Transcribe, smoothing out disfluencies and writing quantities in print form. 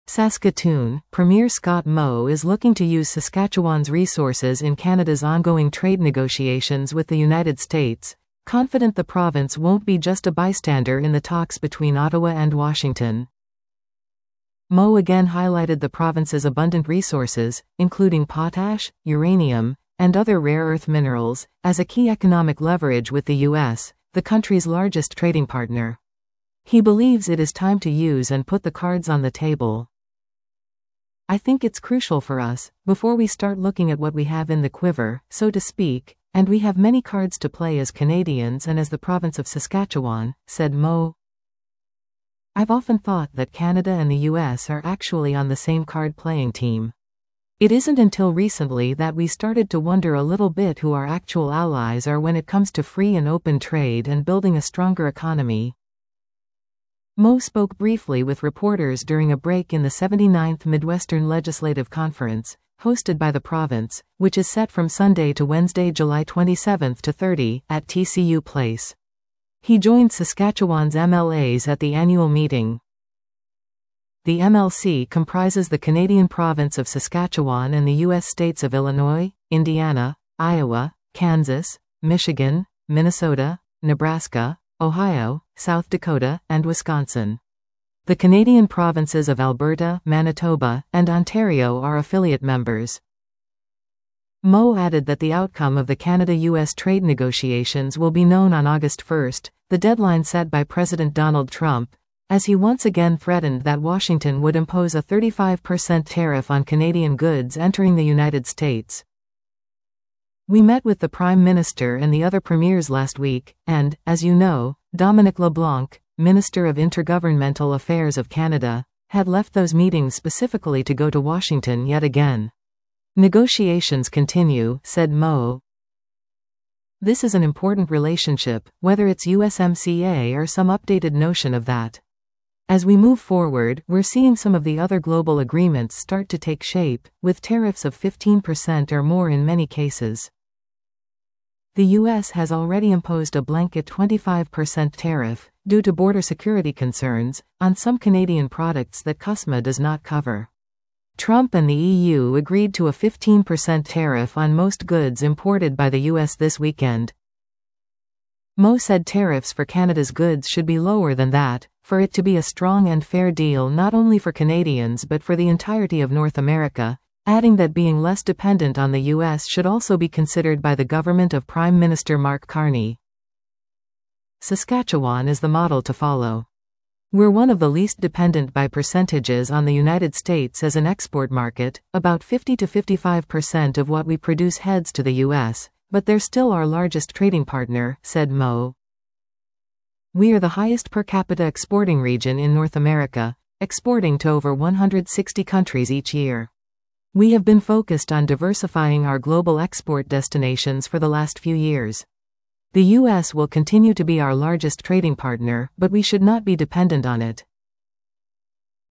Saskatoon, Premier Scott Moe is looking to use Saskatchewan's resources in Canada's ongoing trade negotiations with the United States, confident the province won't be just a bystander in the talks between Ottawa and Washington. Moe again highlighted the province's abundant resources, including potash, uranium, and other rare earth minerals, as a key economic leverage with the U.S., the country's largest trading partner. He believes it is time to use and put the cards on the table. I think it's crucial for us, before we start looking at what we have in the quiver, so to speak, and we have many cards to play as Canadians and as the province of Saskatchewan, said Moe. I've often thought that Canada and the US are actually on the same card-playing team. It isn't until recently that we started to wonder a little bit who our actual allies are when it comes to free and open trade and building a stronger economy. Moe spoke briefly with reporters during a break in the 79th Midwestern Legislative Conference, hosted by the province, which is set from Sunday to Wednesday, July 27 to 30, at TCU Place. He joined Saskatchewan's MLAs at the annual meeting. The MLC comprises the Canadian province of Saskatchewan and the U.S. states of Illinois, Indiana, Iowa, Kansas, Michigan, Minnesota, Nebraska, Ohio, South Dakota, and Wisconsin. The Canadian provinces of Alberta, Manitoba, and Ontario are affiliate members. Moe added that the outcome of the Canada-US trade negotiations will be known on August 1, the deadline set by President Donald Trump, as he once again threatened that Washington would impose a 35% tariff on Canadian goods entering the United States. We met with the Prime Minister and the other premiers last week, and, as you know, Dominic LeBlanc, Minister of Intergovernmental Affairs of Canada, had left those meetings specifically to go to Washington yet again. Negotiations continue, said Moe. This is an important relationship, whether it's USMCA or some updated notion of that. As we move forward, we're seeing some of the other global agreements start to take shape, with tariffs of 15% or more in many cases. The U.S. has already imposed a blanket 25% tariff, due to border security concerns, on some Canadian products that CUSMA does not cover. Trump and the EU agreed to a 15% tariff on most goods imported by the U.S. this weekend. Moe said tariffs for Canada's goods should be lower than that, for it to be a strong and fair deal not only for Canadians but for the entirety of North America, adding that being less dependent on the U.S. should also be considered by the government of Prime Minister Mark Carney. Saskatchewan is the model to follow. We're one of the least dependent by percentages on the United States as an export market, about 50 to 55% of what we produce heads to the U.S., but they're still our largest trading partner, said Moe. We are the highest per capita exporting region in North America, exporting to over 160 countries each year. We have been focused on diversifying our global export destinations for the last few years. The U.S. will continue to be our largest trading partner, but we should not be dependent on it.